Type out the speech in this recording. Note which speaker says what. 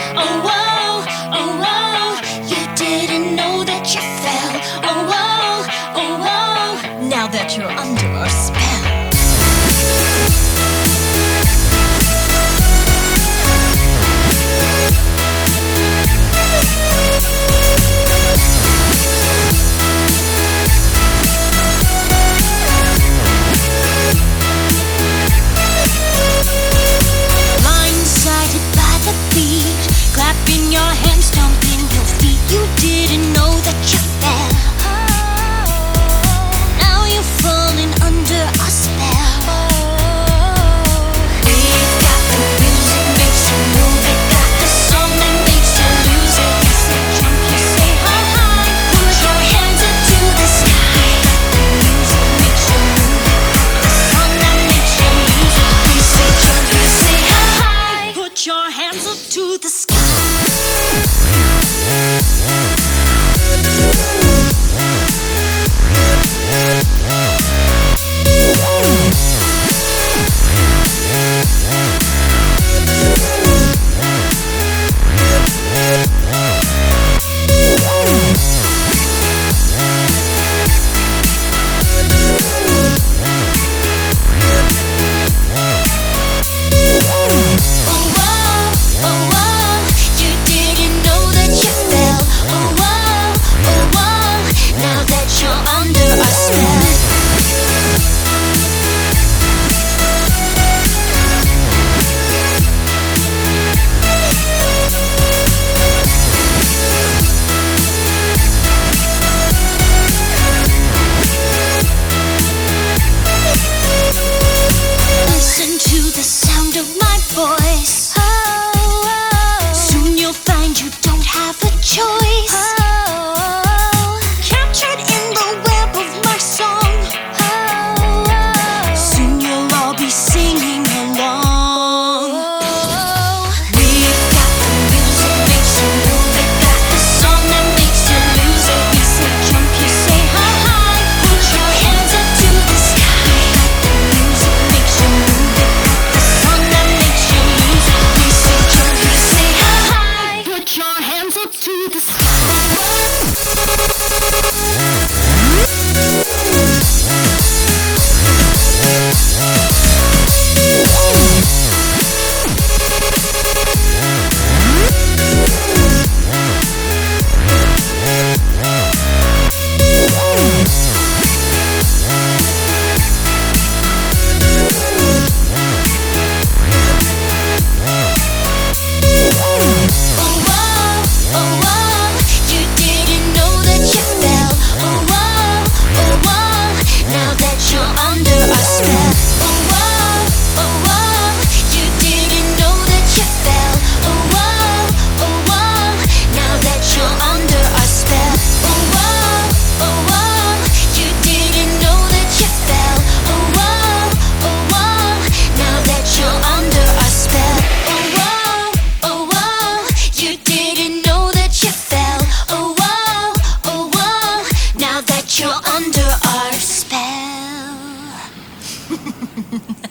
Speaker 1: Oh whoa, oh whoa, you didn't know that you fell. Oh whoa, oh whoa, now that you're under our spell. Clapping your hands, stomping your feet. You didn't know that you fell. Now you're falling under a spell. We've got the music, makes you move it. Got the song that makes you lose it. You say jump, you say high. Put your hands up to the sky. Got the music, makes you move it. Got the song that makes you lose it. You say jump, you say high. Put your hands up to the sky. Voice. Soon you'll find you don't have a choice. Captured in the web of my song. Soon you'll all be singing along. We've got the music, makes you move it. Got the song that makes you lose it. We say jump, you say high. Put your hands up to the sky. Got the music, makes you move it. Got the song that makes you lose it. We say jump, you say high. Put your hands up to the sky. You're under our spell.